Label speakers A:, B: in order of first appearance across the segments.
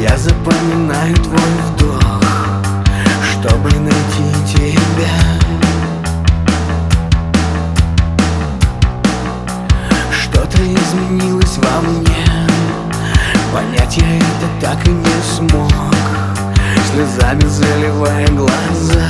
A: Я запоминаю твой вдох, чтобы найти тебя. Что-то изменилось во мне, понять я это так и не смог, слезами заливая глаза.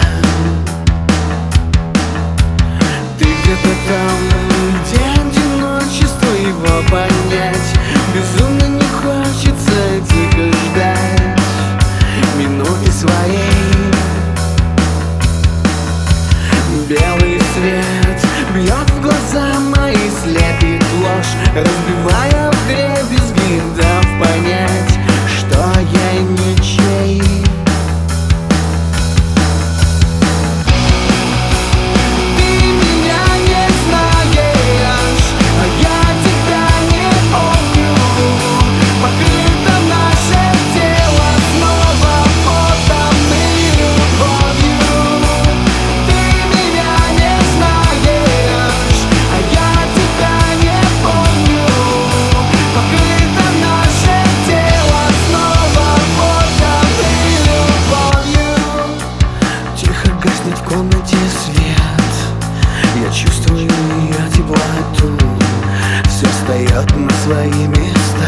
A: Ты где-то там, где одиночество его понять. Безумно не хочется тихо ждать минуты своей. Белый свет бьет в глаза мои, слепит ложь, разбивая вдребезги, дав понять, что я ничей. В комнате свет, я чувствую ее теплоту, все встает на свои места.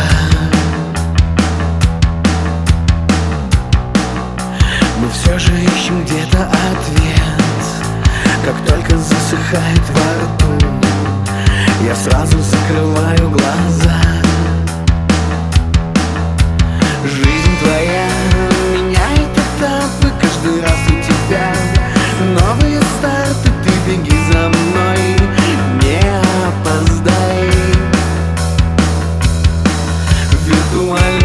A: Мы все же ищем где-то ответ, как только засыхает во рту, я сразу закрываю глаза. Жизнь твоя меняет этапы, каждый раз у тебя новые старты, ты беги за мной, не опоздай. Виртуально